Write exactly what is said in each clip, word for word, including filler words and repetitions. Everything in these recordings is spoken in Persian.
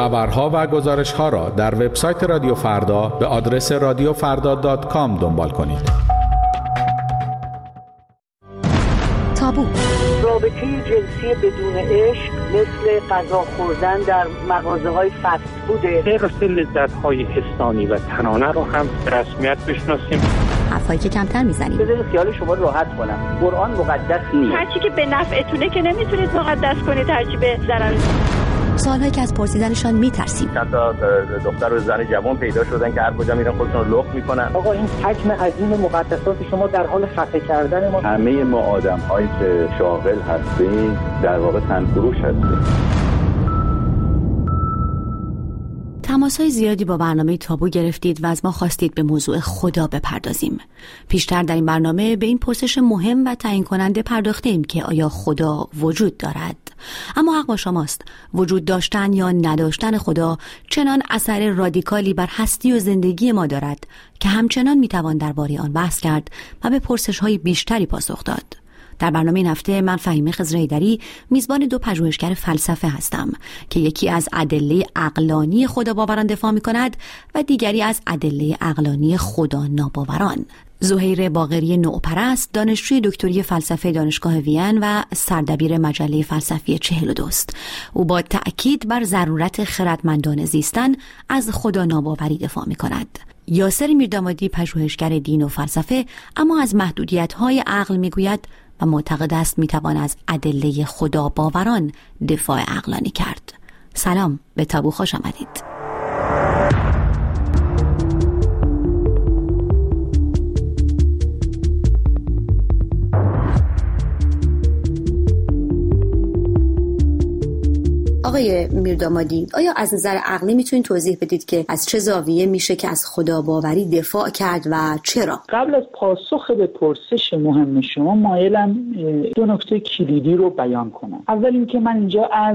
خبرها و گزارش‌ها را در وبسایت رادیو فردا به آدرس رادیو فردا دات کام دنبال کنید. تابو. رابطه جنسی بدون عشق مثل غذا خوردن در مغازه‌های فست فوده. حفظ لذت‌های حسانی و تنانه رو هم به رسمیت بشناسیم. حرفایی که کمتر میزنیم. بذارید خیال شما راحت کنم. قرآن مقدس نیست. هر چی که به نفعتونه که نمیتونید مقدس کنید، هر چی به ضرر. سوالایی که از پرسیدنشان میترسیم. چند تا دختر و زن جوان پیدا شدن که هر کجا میرن خودشون رو لخت میکنن. آقا این حجم عظیم مقدسات شما در حال خفه کردن ما. همه ما آدم‌هایی که شاغل هستیم در واقع تنفروش هستیم. تماس‌های زیادی با برنامه تابو گرفتید و از ما خواستید به موضوع خدا بپردازیم. پیشتر در این برنامه به این پرسش مهم و تعیین کننده پرداختیم که آیا خدا وجود دارد؟ اما حق با شماست. وجود داشتن یا نداشتن خدا چنان اثر رادیکالی بر هستی و زندگی ما دارد که همچنان میتوان درباره آن بحث کرد و به پرسش‌های بیشتری پاسخ داد. در برنامه این هفته من فهیمه خضرایی‌دری میزبان دو پژوهشگر فلسفه هستم که یکی از ادله عقلانی خدا باوران دفاع می‌کند و دیگری از ادله عقلانی خدا ناباوران. زهیر باقری نوپرست دانشجوی دکتری فلسفه دانشگاه وین و سردبیر مجله فلسفی چهل و دو است. او با تأکید بر ضرورت خردمندانه زیستن از خدا ناباوری دفاع می‌کند. یاسر میردامادی پژوهشگر دین و فلسفه اما از محدودیت‌های عقل می‌گوید و معتقد است میتوان از ادله خدا باوران دفاع عقلانی کرد. سلام، به تابو خوش آمدید. آقای میردامادی، آیا از نظر عقلی میتونید توضیح بدید که از چه زاویه میشه که از خدا باوری دفاع کرد و چرا؟ قبل از پاسخ به پرسش مهم شما مایلم دو نکته کلیدی رو بیان کنم. اول اینکه من اینجا از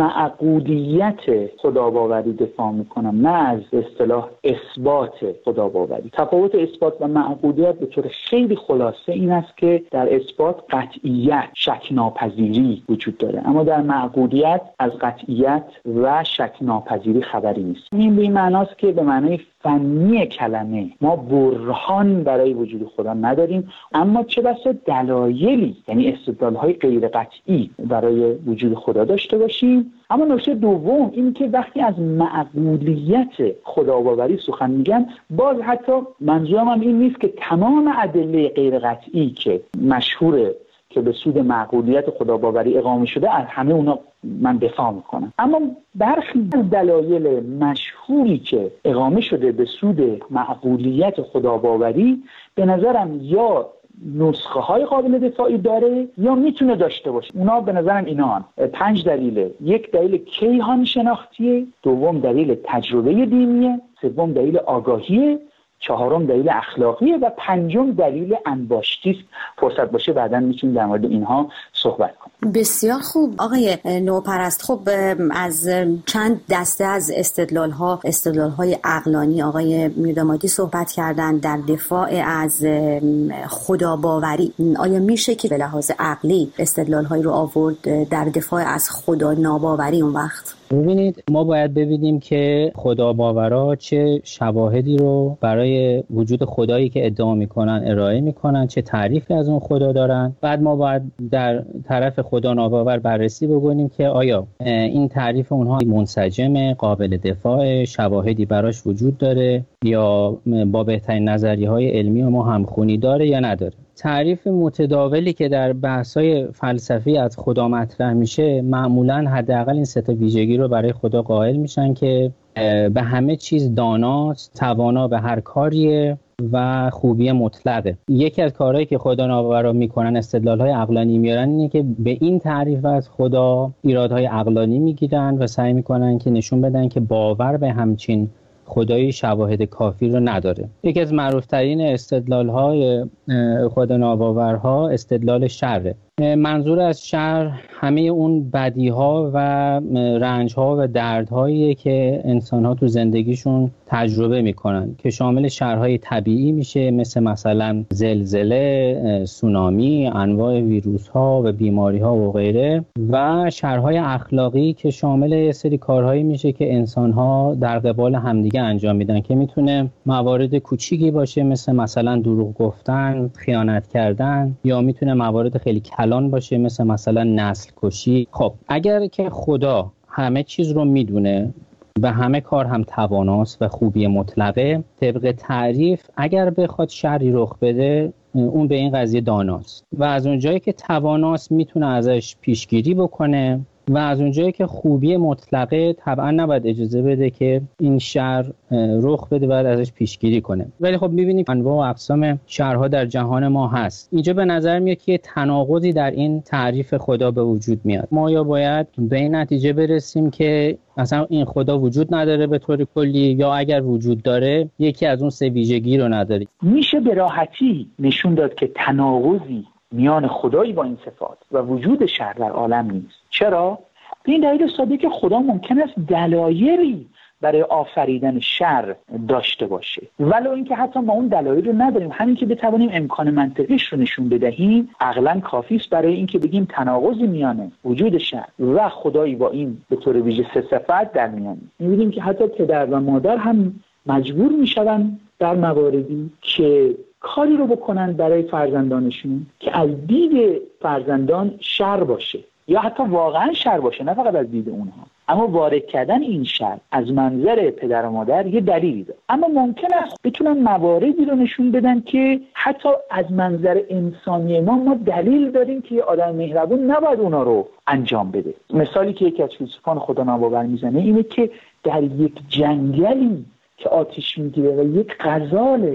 معقولیت خدا باوری دفاع میکنم، نه از اصطلاح اثبات خدا باوری. تفاوت اثبات و معقولیت به طور خیلی خلاصه این است که در اثبات قطعیت، شک ناپذیری وجود داره، اما در معقولیت از قطعیت و شک ناپذیری خبری نیست. این به این معناست که به معنای فنی کلمه ما برهان برای وجود خدا نداریم، اما چه بسا دلایلی، یعنی استدلال‌های غیر قطعی برای وجود خدا داشته باشیم. اما نکته دوم این که وقتی از معقولیت خداباوری سخن میگم، باز حتی منظورم هم این نیست که تمام ادله غیر قطعی که مشهوره که به سود معقولیت خداباوری اقامه شده از همه اونا من دفاع میکنم، اما برخی از دلایل مشهوری که اقامه شده به سود معقولیت خداباوری به نظرم یا نسخه های قابل دفاعی داره یا میتونه داشته باشه. اونا به نظرم اینا هن. پنج دلیله. یک دلیل کیهان شناختیه، دوم دلیل تجربه دینیه، سوم دلیل آگاهیه، چهارم دلیل اخلاقیه و پنجم دلیل انباشتی است. فرصت باشه بعداً میتونیم در مورد اینها صحبت کنیم. بسیار خوب آقای نوپرست. خب از چند دسته از استدلال ها استدلال های عقلانی آقای میردامادی صحبت کردن در دفاع از خدا باوری. آیا میشه که به لحاظ عقلی استدلال هایی رو آورد در دفاع از خدا ناباوری اون وقت؟ ببینید، ما باید ببینیم که خدا باورا چه شواهدی رو برای وجود خدایی که ادعا میکنن ارائه میکنن، چه تعریفی از اون خدا دارن. بعد ما باید در طرف خدا ناباور بررسی بکنیم که آیا این تعریف اونها منسجم، قابل دفاع، شواهدی براش وجود داره یا با بهترین نظریه‌های علمی ما همخونی داره یا نداره. تعریف متداولی که در بحث‌های فلسفی از خدا مطرح میشه معمولاً حداقل این سه تا ویژگی رو برای خدا قائل میشن که به همه چیز داناست، توانا به هر کاریه و خوبی مطلقه. یکی از کارهایی که خدا ناباورا میکنن، استدلال‌های عقلانی میارن، اینه که به این تعریف از خدا ایرادهای عقلانی میگیرن و سعی میکنن که نشون بدن که باور به همچین خدایی شواهد کافی رو نداره. یکی از معروفترین استدلال‌های خدا ناباورها استدلال شره. منظور از شر همه اون بدی‌ها و رنج‌ها و دردهایی که انسان‌ها تو زندگیشون تجربه می‌کنن که شامل شرهای طبیعی میشه، مثل مثلا زلزله، سونامی، انواع ویروس‌ها و بیماری‌ها و غیره، و شرهای اخلاقی که شامل یه سری کارهایی میشه که انسان‌ها در قبال همدیگه انجام میدن که میتونه موارد کوچیکی باشه، مثل مثلا دروغ گفتن، خیانت کردن، یا میتونه موارد خیلی کلان باشه مثل مثلا نسل کشی. خب اگر که خدا همه چیز رو میدونه و همه کار هم تواناست و خوبی مطلقه، طبق تعریف اگر بخواد شری رخ بده اون به این قضیه داناست و از اونجایی که تواناست میتونه ازش پیشگیری بکنه، و از اونجایی که خوبی مطلقه طبعا نباید اجازه بده که این شر رخ بده و ازش پیشگیری کنه. ولی خب میبینیم انواع و اقسام شرها در جهان ما هست. اینجا به نظر میاد که تناقضی در این تعریف خدا به وجود میاد. ما یا باید به این نتیجه برسیم که اصلا این خدا وجود نداره به طور کلی، یا اگر وجود داره یکی از اون سه ویژگی رو نداره. میشه به راحتی نشون داد که تناقضی میان خدایی با این صفات و وجود شر در عالم نیست. چرا؟ به این دلیل ساده که خدا ممکن است دلایلی برای آفریدن شر داشته باشه، ولو اینکه حتی ما اون دلایل رو نداریم، همین که بتوانیم امکان منطقیش رو نشون بدهیم عقلاً کافی است برای اینکه بگیم تناقضی میان وجود شر و خدایی با این به طور ویژه سه صفت در میانه. می‌بینیم که حتی پدر و مادر هم مجبور میشون در مواردی که کاری رو بکنن برای فرزندانشون که از دید فرزندان شر باشه یا حتی واقعا شر باشه، نه فقط از دید اونها، اما وارد کردن این شر از منظر پدر و مادر یه دلیلی داره. اما ممکن است بتونن مواردی رو نشون بدن که حتی از منظر انسانی ما ما دلیل داریم که یه آدم مهربون نباید اونا رو انجام بده. مثالی که یکی از فیلسوفان خدا ناباور میزنه اینه که در یک جنگلی که آتش میگیره و یک غزال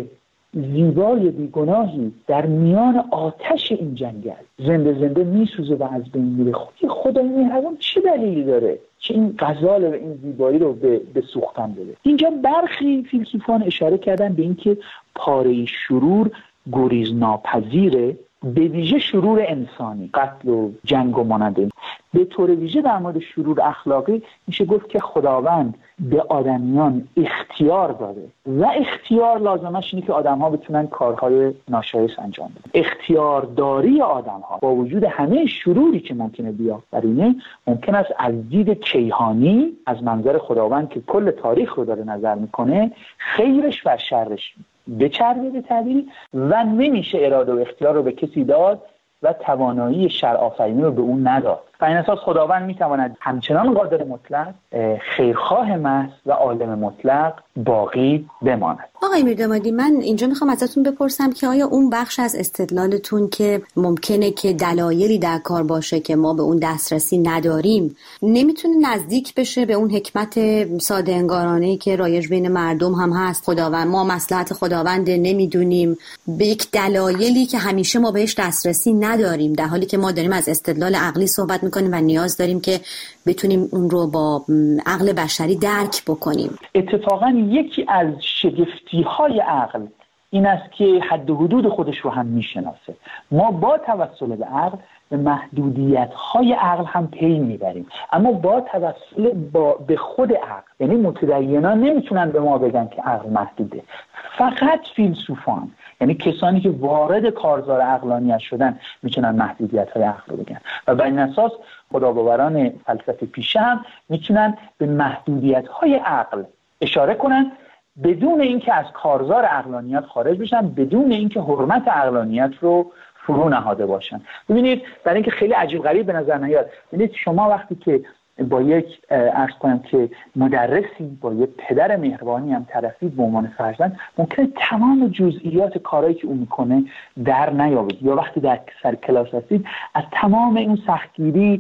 زیبای بیگناهی در میان آتش این جنگل زنده زنده میسوزه و از بین میره، خود خدای مهربان چه دلیلی داره که این غزال و این زیبایی رو به, به سوختن بده؟ اینجا برخی فیلسوفان اشاره کردن به اینکه پاره شرور گریز ناپذیره، به ویژه شرور انسانی، قتل و جنگ و مانند. به طور ویژه در مورد شرور اخلاقی میشه گفت که خداوند به آدمیان اختیار داده و اختیار لازمش اینه که آدم‌ها بتونن کارهای ناشایست انجام بدن. اختیارداری آدم‌ها با وجود همه شروری که ممکنه بیافرینه ممکن است از دید کیهانی از منظر خداوند که کل تاریخ رو داره نظر میکنه خیرش و شرش بچربه به تعبیری و نمیشه اراده و اختیار رو به کسی داد و توانایی شر آفرینی رو به اون نداد. و این اساس خداوند میتواند همچنان قادر مطلق، خیرخواه محض و عالم مطلق باقی بماند. آقای میردامادی، من اینجا میخوام ازتون بپرسم که آیا اون بخش از استدلالتون که ممکنه که دلایلی در کار باشه که ما به اون دسترسی نداریم نمیتونه نزدیک بشه به اون حکمت ساده انگارانه‌ای که رایج بین مردم هم هست؟ خداوند، ما مصلحت خداوند نمیدونیم به یک دلایلی که همیشه ما بهش دسترسی نداریم، در حالی که ما داریم از استدلال عقلی صحبت میکنیم و نیاز داریم که بتونیم اون رو با عقل بشری درک بکنیم. اتفاقا یکی از شگفتی‌های عقل این است که حد و حدود خودش رو هم میشناسه. ما با توسل به عقل به محدودیت‌های عقل هم پی میبریم، اما با توسل با به خود عقل، یعنی متدینان نمیتونن به ما بگن که عقل محدوده، فقط فیلسوفان، یعنی کسانی که وارد کارزار عقلانیت شدن میتونن محدودیت‌های عقل رو بگن و بر این اساس خداباوران فلسفه پیشه هم میتونن به محدودیت‌های عقل اشاره کنن بدون اینکه از کارزار عقلانیت خارج بشن، بدون اینکه حرمت عقلانیت رو فرو نهاده باشن. ببینید برای اینکه خیلی عجیب غریب به نظر نیاد، ببینید شما وقتی که با یک عرض کنم که مدرسی، با یک پدر مهربانی هم طرفید به عنوان فرزند، ممکنه تمام جزئیات کارهایی که اون میکنه در نیابید، یا وقتی در سر کلاس هستید از تمام اون سختگیری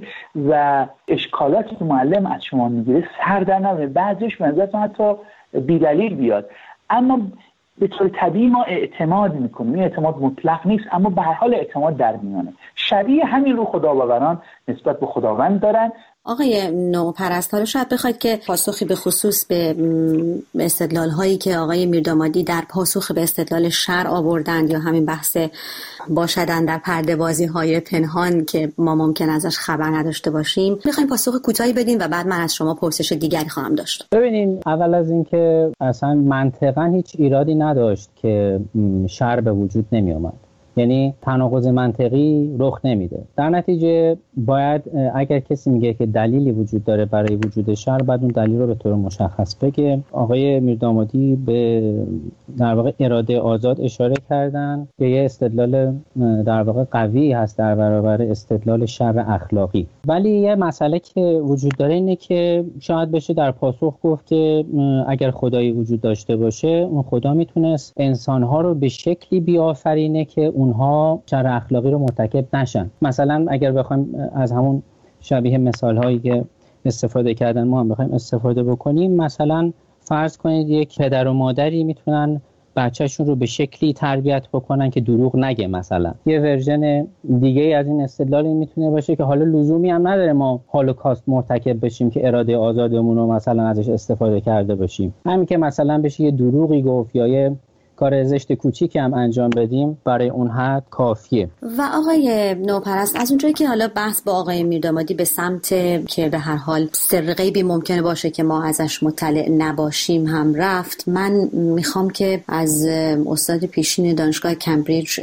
و اشکالاتی که معلم از شما میگیره سر در نمیاره، بعضیش به نظرتون حتی بی‌دلیل بیاد، اما به طور طبیعی ما اعتماد میکنیم. این اعتماد مطلق نیست، اما به هر حال اعتماد در میانه. شبیه همین رو خداباوران نسبت به خداوند دارن آقای نوپرست، حالا شاید بخواید که پاسخی به خصوص به استدلال هایی که آقای میردامادی در پاسخ به استدلال شرع آوردند یا همین بحث باشدن در پرده بازی های پنهان که ما ممکن ازش خبر نداشته باشیم، میخوایم پاسخ کوتاهی بدیم و بعد من از شما پرسش دیگری خواهم داشت. ببینین، اول از این که اصلا منطقاً هیچ ایرادی نداشت که شرع به وجود نمی اومد، یعنی تناقض منطقی رخ نمیده. در نتیجه باید اگر کسی میگه که دلیلی وجود داره برای وجود شرع، بعد اون دلیل رو به طور مشخص بگه. آقای میردامادی به در واقع اراده آزاد اشاره کردن که یه استدلال در واقع قوی هست در برابر استدلال شرع اخلاقی. ولی یه مسئله که وجود داره اینه که شاید بشه در پاسخ گفت که اگر خدایی وجود داشته باشه، اون خدا میتونست انسانها رو به شکلی بیافرینه که اونها شرع اخلاقی رو مرتکب نشن. مثلا اگر بخوایم از همون شبیه مثال هایی که استفاده کردن ما هم بخوایم استفاده بکنیم، مثلا فرض کنید یک پدر و مادری میتونن بچه‌شون رو به شکلی تربیت بکنن که دروغ نگه. مثلا یه ورژن دیگه از این استدلال این میتونه باشه که حالا لزومی هم نداره ما هولوکاست مرتکب بشیم که اراده آزادمون رو مثلا ازش استفاده کرده باشیم. همین که مثلا بشه یه دروغی گفت یا یه کار زشت کوچیکی هم انجام بدیم، برای اون حد کافیه. و آقای نوپرست، از اونجایی که حالا بحث با آقای میردامادی به سمت که به هر حال سر غیبی ممکنه باشه که ما ازش مطلع نباشیم هم رفت، من میخوام که از استاد پیشین دانشگاه کمبریج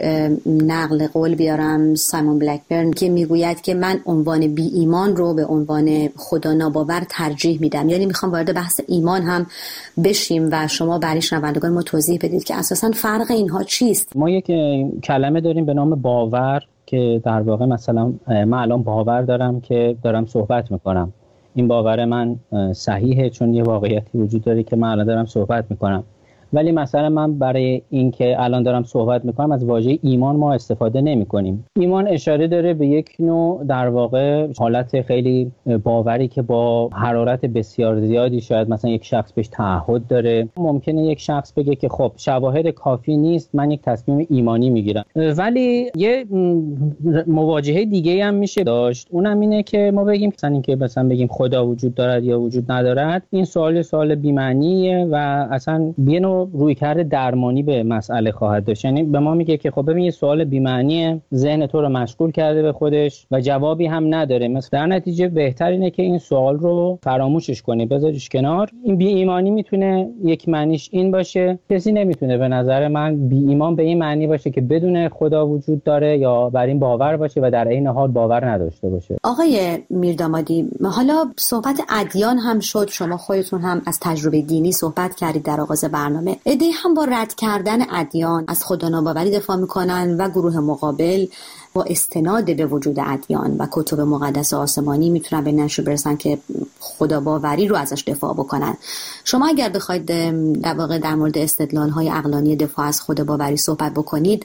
نقل قول بیارم، سایمون بلکبرن، که میگوید که من عنوان بی ایمان رو به عنوان خدا ناباور ترجیح میدم. یعنی میخوام وارد بحث ایمان هم بشیم و شما برای شنوندگان ما توضیح بدید که اساساً فرق اینها چیست؟ ما یک کلمه داریم به نام باور که در واقع مثلا من الان باور دارم که دارم صحبت میکنم. این باور من صحیحه چون یه واقعیتی وجود داره که من الان دارم صحبت میکنم. ولی مثلا من برای اینکه الان دارم صحبت میکنم از واژه ایمان ما استفاده نمی کنیم. ایمان اشاره داره به یک نوع در واقع حالت خیلی باوری که با حرارت بسیار زیادی شاید مثلا یک شخص بهش تعهد داره. ممکنه یک شخص بگه که خب شواهد کافی نیست، من یک تصمیم ایمانی میگیرم. ولی یه مواجهه دیگه هم میشه داشت، اونم اینه که ما بگیم مثلا اینکه مثلا بگیم خدا وجود دارد یا وجود ندارد. این سوال سوال بی معنیه و اصلا بی نوع روی کرده درمانی به مسئله خواهد داشت. یعنی به ما میگه که خب ببین یه سوال بی‌معنیه، ذهن تو رو مشغول کرده به خودش و جوابی هم نداره. مثلا در نتیجه بهتر اینه که این سوال رو فراموشش کنی، بذاریش کنار. این بی ایمانی میتونه یک معنیش این باشه، کسی نمیتونه به نظر من بی ایمان به این معنی باشه که بدون خدا وجود داره یا بر این باور باشه و در عین حال باور نداشته باشه. آقای میردامادی، حالا صحبت ادیان هم شد، شما خودتون هم از تجربه دینی صحبت کردید در آغاز برنامه. ایده هم با رد کردن ادیان از خدا ناباوری دفاع میکنن و گروه مقابل با استناد به وجود ادیان و کتب مقدس آسمانی میتونن به نتیجه برسن که خدا باوری رو ازش دفاع بکنن. شما اگر بخواید در واقع در مورد استدلال‌های عقلانی دفاع از خدا باوری صحبت بکنید،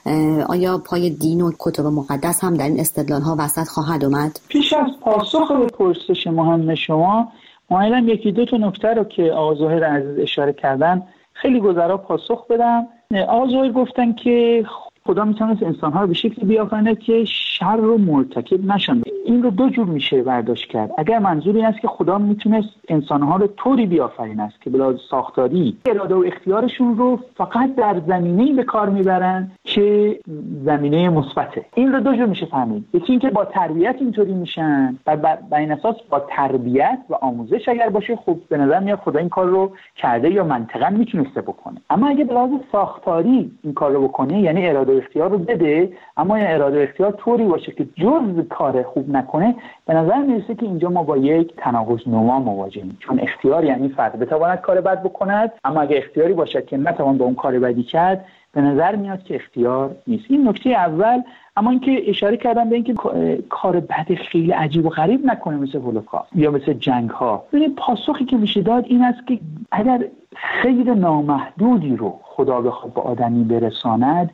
آیا پای دین و کتب مقدس هم در این استدلال‌ها وسط خواهد اومد؟ پیش از پاسخ به پرسش مهم شما، مایلم یکی دو تا نکته رو که آقا ظاهر عزیز اشاره کردن خیلی گذرا پاسخ بدم. آقا ظاهر گفتن که خدا میتونست انسان‌ها رو به شکلی بیافرینه که شر رو مرتکب نشن. این رو دو جور میشه برداشت کرد. اگر منظور این است که خدا میتونست انسان‌ها رو طوری بیافرینه است که بلا ساختاری اراده و اختیارشون رو فقط در زمینه‌ای به کار میبرن که زمینه مثبته، این رو دو جور میشه فهمید. یکی اینکه با تربیت اینطوری میشن و بر این اساس با تربیت و آموزش اگر باشه، خب به نظر میاد خدا این کار رو کرده یا منطقاً میتونسته بکنه. اما اگه به لحاظ ساختاری این کار رو بکنه، یعنی اراده اختیار رو بده اما این اراده اختیار طوری باشه که جز کار خوب نکنه، به نظر میرسه که اینجا ما با یک تناقض نما مواجهیم. چون اختیار یعنی فرد بتواند کار بد بکند، اما اگه اختیاری باشد که نتوان با اون کار بدی کرد، به نظر میاد که اختیار نیست. این نکته اول. اما اینکه اشاره کردم به اینکه کار بد خیلی عجیب و غریب نکنه مثل هولوکاست یا مثل جنگ ها، ببینید پاسخی که میشه داد این است که اگر خیر نامحدودی رو خدا بخواد به آدمی برساند،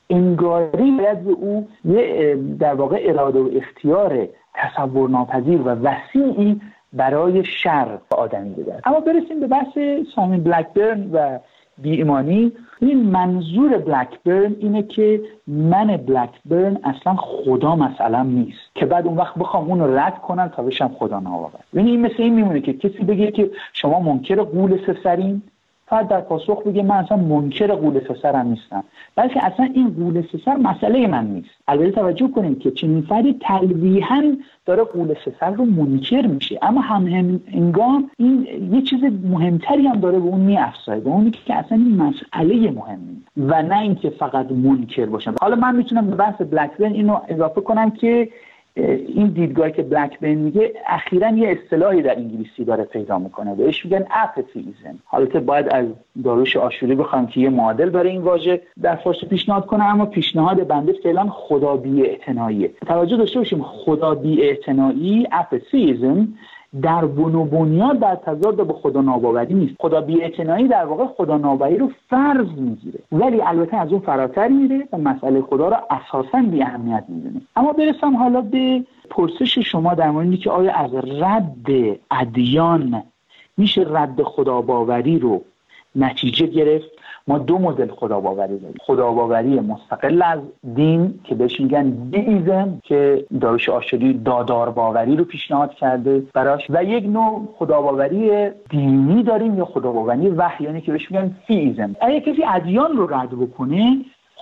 انگاری باید به او یه در واقع اراده و اختیار تصور ناپذیر و وسیعی برای شر به آدمی بده. اما برسیم به بحث سایمون بلکبرن و بی ایمانی. این منظور بلکبرن اینه که من بلکبرن اصلا خدا مثلا نیست که بعد اون وقت بخوام اون رو رد کنم تا بشم خدا ناباور. یعنی این مثل این میمونه که کسی بگه که شما منکر غول سه سرین، فقط در پاسخ بگه من اصلا منکر غول سه سرم نیستم، بلکه اصلا این غول سه سر مسئله من نیست. البته توجه کنید که چنین فردی تلویحاً داره غول سه سر رو منکر میشه، اما هم هم انگام این یه چیز مهمتری هم داره به اون میافزاید، به اونی که اصلا این مسئله مهمی و نه اینکه فقط منکر باشم. حالا من میتونم به بحث بلکبرن اینو اضافه کنم که این دیدگاهی که بلکبرن میگه اخیراً یه اصطلاحی در انگلیسی داره پیدا میکنه، بهش میگن اپاتیزم. حالا که باید از داریوش آشوری بخوام که یه معادل برای این واژه در فارسی پیشنهاد کنه، اما پیشنهاد بنده فعلا خدا بی‌اعتنایی. توجه داشته باشیم خدا بی‌اعتنایی، اپاتیزم، در بن و بنیاد در تضاد با خدا ناباوری نیست. خدا بی‌اعتنایی در واقع خدا ناباوری رو فرض میگیره، ولی البته از اون فراتر میره و مسئله خدا رو اساساً بی اهمیت میدونه. اما برسم حالا به پرسش شما در مورد اینکه آیا از رد ادیان میشه رد خدا باوری رو نتیجه گرفت. ما دو مدل خداباوری داریم، خداباوری مستقل از دین که بهش میگن دیئیسم که داریوش آشوری دادار باوری رو پیشنهاد کرده براش، و یک نوع خداباوری دینی داریم یا خداباوری وحیانی که بهش میگن تئیسم. اگه کسی ادیان رو رد بکنه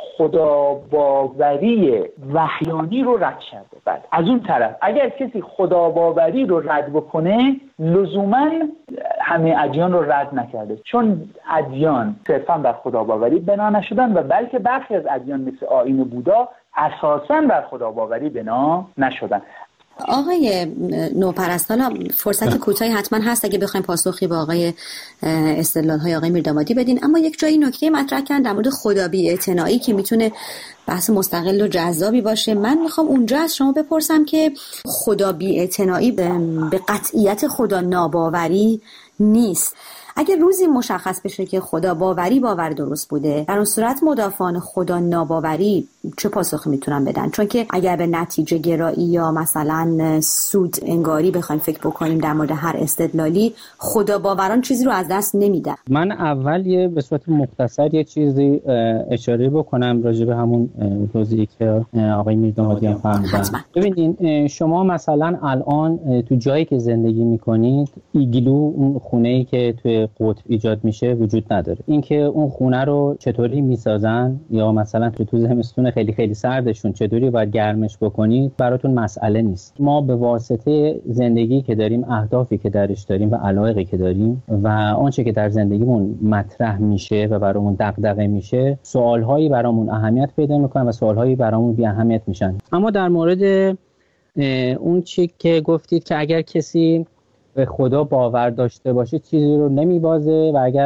خداباوری وحیانی رو رد کرده. بعد از اون طرف اگر کسی خداباوری رو رد بکنه لزوما همه ادیان رو رد نکرده، چون ادیان صرفا بر خداباوری بنا نشدن و بلکه برخی از ادیان مثل آیین بودا اساسا بر خداباوری بنا نشدن. آقای نوپرست، حالا فرصت کوتاهی حتما هست اگه بخوایم پاسخی به آقای استدلال‌های آقای میردامادی بدین، اما یک جایی نکته مطرح کردن در مورد خدا بی‌اعتنایی که میتونه بحث مستقل و جذابی باشه. من میخوام اونجا از شما بپرسم که خدا بی‌اعتنایی به قطعیت خدا ناباوری نیست. اگر روزی مشخص بشه که خدا باوری باور درست بوده، در اون صورت مدافعان خدا ناباوری چه پاسخی میتونن بدن؟ چون که اگر به نتیجه گرایی یا مثلا سود انگاری بخوایم فکر بکنیم در مورد هر استدلالی، خدا باوران چیزی رو از دست نمیدن. من اول یه به صورت مختصر یه چیزی اشاره بکنم راجع به همون توضیحی که آقای میردامادی هم فرمودن. ببینید شما مثلا الان تو جایی که زندگی میکنید ایگلو، اون خونه‌ای که تو قطب ایجاد میشه وجود نداره. اینکه اون خونه رو چطوری میسازن یا مثلا تو تو زمستون خیلی خیلی سردشون چطوری باید گرمش بکنید براتون مسئله نیست. ما به واسطه زندگی که داریم، اهدافی که درش داریم و علایقی که داریم و آنچه که در زندگیمون مطرح میشه و برامون دغدغه میشه، سوالهایی برامون اهمیت پیدا میکنن و سوالهایی برامون بی اهمیت میشن. اما در مورد اون چی که گفتید که اگر کسی به خدا باور داشته باشه چیزی رو نمیبازه و اگر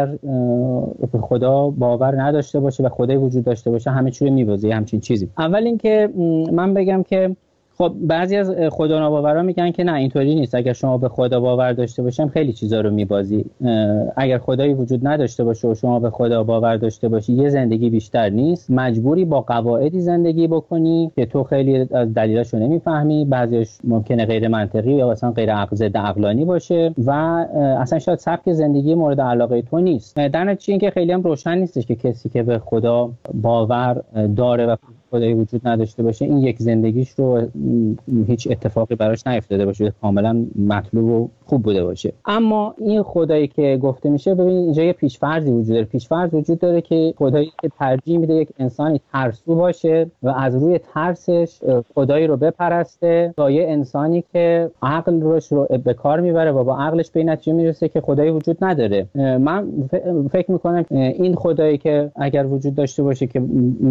به خدا باور نداشته باشه و خدای وجود داشته باشه همه چی رو میبازه، همچین چیزی. اول اینکه من بگم که خب بعضی از خدا ناباورا میگن که نه اینطوری نیست، اگر شما به خدا باور داشته باشیم خیلی چیزا رو میبازی. اگر خدایی وجود نداشته باشه و شما به خدا باور داشته باشی یه زندگی بیشتر نیست، مجبوری با قواعدی زندگی بکنی که تو خیلی از دلایلشو نمیفهمی، بعضیش ممکنه غیر منطقی یا مثلا غیر عقل عقلانی باشه و اصلا شاید سبک زندگی مورد علاقه تو نیست. در نتیجه اینکه خیلی هم روشن نیستش که کسی که به خدا باور داره و خدایی وجود نداشته باشه این یک زندگیش رو هیچ اتفاقی براش نیفتاده باشه، کاملا مطلوب و خوب بوده باشه. اما این خدایی که گفته میشه، ببینید اینجا یه پیش‌فرضی وجود داره. پیش‌فرض وجود داره که خدایی که ترجیح میده یک انسانی ترسو باشه و از روی ترسش خدایی رو بپرسته تا یه انسانی که عقل روش رو به کار میبره و با عقلش به نتیجه میرسه که خدایی وجود نداره. من فکر میکنم این خدایی که اگر وجود داشته باشه که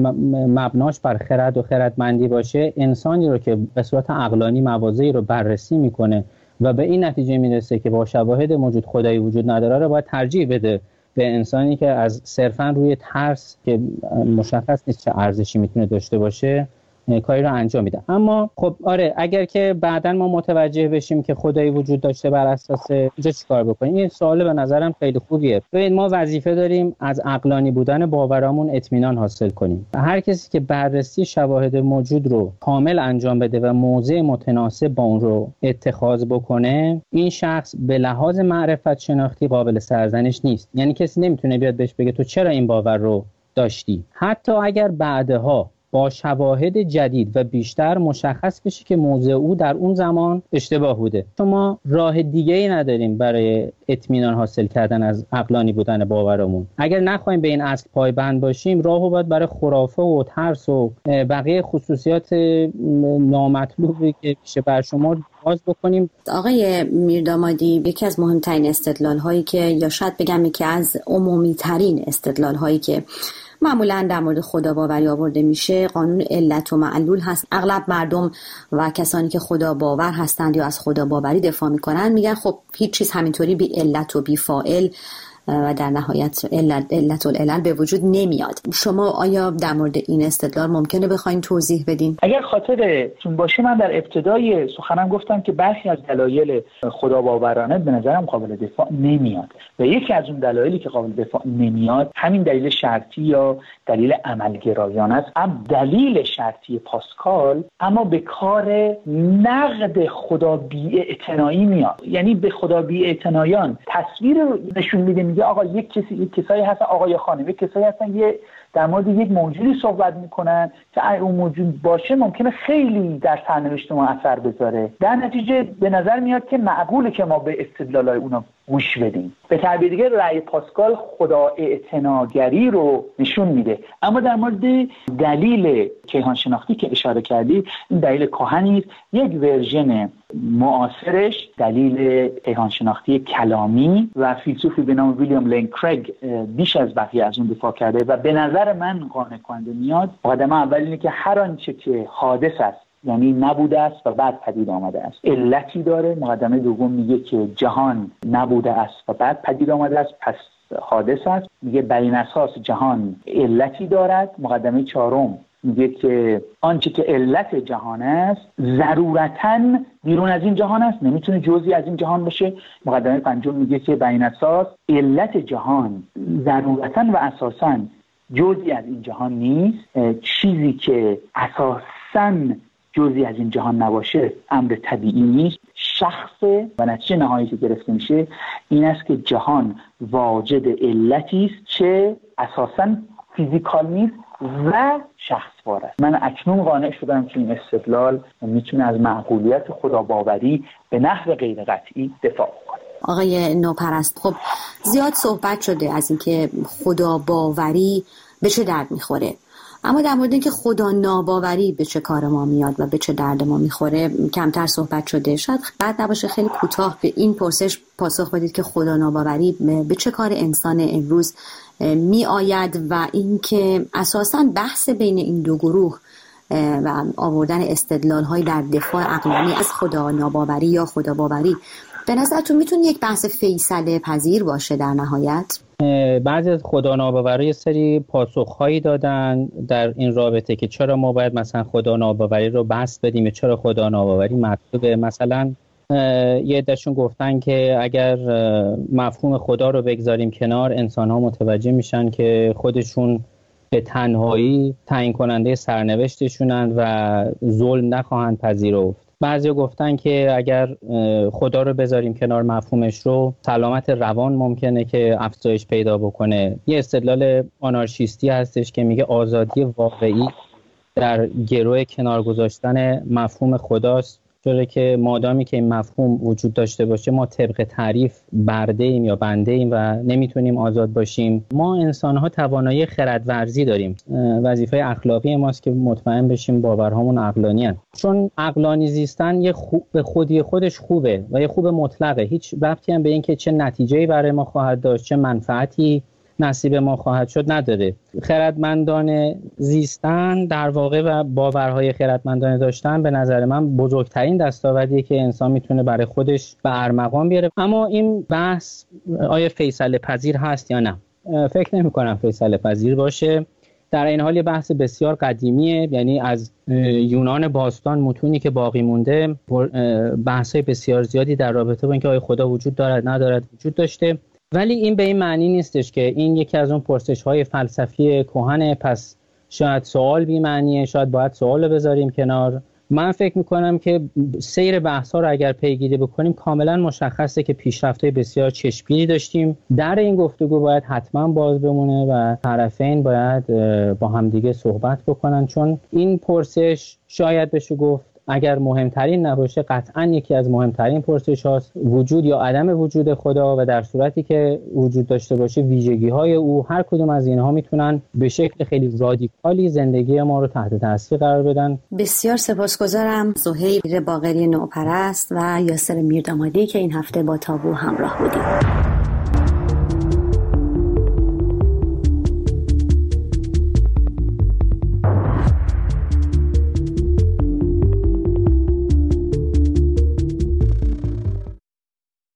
مبناش بر خرد و خردمندی باشه، انسانی رو که به صورت عقلانی مواضعی رو بررسی میکنه و به این نتیجه میرسه که با شواهد موجود خدایی وجود نداره رو باید ترجیح بده به انسانی که از صرفاً روی ترس که مشخص نیست چه ارزشی میتونه داشته باشه کاری رو انجام میدن. اما خب آره، اگر که بعداً ما متوجه بشیم که خدایی وجود داشته بر اساس اینجا چیکار بکنیم؟ این سوال به نظرم خیلی خوبیه. ببین ما وظیفه داریم از عقلانی بودن باورامون اطمینان حاصل کنیم. هر کسی که بررسی شواهد موجود رو کامل انجام بده و موضع متناسب با اون رو اتخاذ بکنه، این شخص به لحاظ معرفت شناختی قابل سرزنش نیست. یعنی کسی نمیتونه بیاد بهش بگه تو چرا این باور رو داشتی، حتی اگر بعدها با شواهد جدید و بیشتر مشخص بشه که موضع او در اون زمان اشتباه بوده. شما راه دیگه‌ای نداریم برای اطمینان حاصل کردن از عقلانی بودن باورمون. اگر نخوایم به این اصل پایبند باشیم، راهو باید برای خرافه و ترس و بقیه خصوصیات نامطلوبی که میشه بر شما باز بکنیم. آقای میردامادی، یکی از مهمترین استدلال هایی که یا شاید بگم یکی از عمومی ترین استدلال هایی که معمولا در مورد خدا باوری آورده میشه قانون علت و معلول هست. اغلب مردم و کسانی که خدا باور هستند یا از خدا باوری دفاع میکنن میگن خب هیچ چیز همینطوری بی علت و بی فاعل و در نهایت علت, علت العلل به وجود نمیاد. شما آیا در مورد این استدلال ممکنه بخواین توضیح بدین؟ اگر خاطرتون باشه من در ابتدای سخنم گفتم که برخی از دلایل خدا باورانه به نظرم قابل دفاع نمیاد و یکی از اون دلایلی که قابل دفاع نمیاد همین دلیل شرطی یا دلیل عملگرایانه است. هم دلیل شرطی پاسکال اما به کار نقد خدا بی‌اعتنایی میاد، یعنی به خدا بی‌اعتنایان تصویر نشون میده، میگه آقا یک کسی یک کسایی هستن، آقای خانم یک کسایی هستن یه در مورد یک موجودی صحبت میکنن که اون موجود باشه ممکنه خیلی در سرنوشت ما اثر بذاره. در نتیجه به نظر میاد که معقوله که ما به استدلالای اونا گوش بدیم. به تعبیر دیگه رأی پاسکال خدا اعتناگری رو نشون میده. اما در مورد دلیل کیهان شناختی که اشاره کردی، این دلیل کهنی است. یک ورژن معاصرش دلیل کیهان شناختی کلامی و فیلسوفی به نام ویلیام لین کریگ بیش از بقیه از اون دفاع کرده و به نظر من قانع کننده میاد. مقدمه اول اینه که هر آنچه که حادث است یعنی نبوده است و بعد پدید آمده است علتی داره. مقدمه دوم میگه که جهان نبوده است و بعد پدید آمده است پس حادث است. میگه بر این اساس جهان علتی دارد. مقدمه چهارم میگه که آنچه که علت جهان است ضرورتاً بیرون از این جهان است، نمیتونه جزئی از این جهان باشه. مقدمه پنجم میگه که بر این اساس علت جهان ضرورتاً و اساساً جزئی از این جهان نیست. چیزی که اساساً جزئی از این جهان نباشه امر طبیعی نیست، شخص. و نتیجه نهایی که گرفته میشه این است که جهان واجد علتی است که اساساً فیزیکال نیست و شخصوار است. من اکنون قانع شدم که این استدلال میتونه از معقولیت خدا باوری به نحو غیر قطعی دفاع کنه. آقای نوپرست، خب زیاد صحبت شده از اینکه خدا باوری به چه درد میخوره، اما در مورد اینکه خدا ناباوری به چه کار ما میاد و به چه درد ما میخوره کمتر صحبت شده. شاید بعد نباشه خیلی کوتاه به این پرسش پاسخ بدید که خدا ناباوری به چه کار انسان امروز می آید و اینکه اساساً بحث بین این دو گروه و آوردن استدلال های در دفاع عقلانی از خدا ناباوری یا خدا باوری به نظرتون میتونه یک بحث فیصله پذیر باشه در نهایت؟ بعضی از خدا ناباوری سری پاسخهایی دادن در این رابطه که چرا ما باید مثلا خدا ناباوری رو بحث بدیم یا چرا خدا ناباوری مطلوبه. مثلا یه عده‌شون گفتن که اگر مفهوم خدا رو بگذاریم کنار، انسان‌ها متوجه میشن که خودشون به تنهایی تعیین کننده سرنوشتشونن و ظلم نخواهند پذیرفت. بعضی گفتن که اگر خدا رو بذاریم کنار مفهومش رو، سلامت روان ممکنه که افزایش پیدا بکنه. یه استدلال آنارشیستی هستش که میگه آزادی واقعی در گروه کنار گذاشتن مفهوم خداست، چون که مادامی که این مفهوم وجود داشته باشه ما طبق تعریف برده ایم یا بنده ایم و نمیتونیم آزاد باشیم. ما انسان‌ها توانایی خردورزی داریم. وظیفه اخلاقی ماست که مطمئن بشیم باورهامون عقلانی هست. چون عقلانی زیستن یه خوب به خودی خودش خوبه و یه خوب مطلقه، هیچ ربطی هم به این که چه نتیجه‌ای برای ما خواهد داشت، چه منفعتی نصیب ما خواهد شد نداره. خردمندان زیستن در واقع و باورهای خردمندانه داشتن به نظر من بزرگترین دستاوردیه که انسان میتونه برای خودش به ارمغان بیاره. اما این بحث آیا فیصله پذیر هست یا نه؟ فکر نمی کنم فیصله پذیر باشه. در این حال یه بحث بسیار قدیمیه، یعنی از یونان باستان متونی که باقی مونده بحث‌های بسیار زیادی در رابطه با اینکه آیا خدا وجود دارد ندارد وجود داشته. ولی این به این معنی نیستش که این یکی از اون پرسش‌های فلسفی کهنه، پس شاید سوال بی معنیه، شاید باید سوال رو بذاریم کنار، من فکر میکنم که سیر بحث ها رو اگر پیگیری بکنیم کاملا مشخصه که پیشرفت‌های بسیار چشمگیری داشتیم. در این گفتگو باید حتما باز بمونه و طرفین باید با همدیگه صحبت بکنن، چون این پرسش شاید بشه گفت اگر مهمترین نباشه قطعا یکی از مهمترین پرسش هاست، وجود یا عدم وجود خدا، و در صورتی که وجود داشته باشه ویژگی های او. هر کدوم از اینها میتونن به شکل خیلی رادیکالی زندگی ما رو تحت تاثیر قرار بدن. بسیار سپاسگزارم سهیل باقری نوپرست و یاسر میردامادی که این هفته با تابو همراه بودیم.